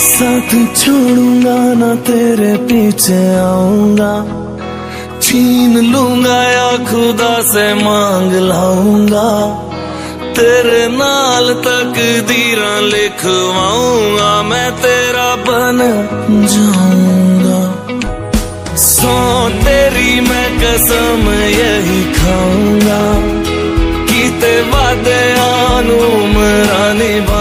साथ छोड़ूंगा ना तेरे पीछे आऊंगा, छीन लूंगा या खुदा से मांग लाऊंगा, तेरे नाल तकदीरां लिखवाऊंगा, मैं तेरा बन जाऊंगा। सौ तेरी मैं कसम यही खाऊंगा, कीते वादे आनू मरा निभा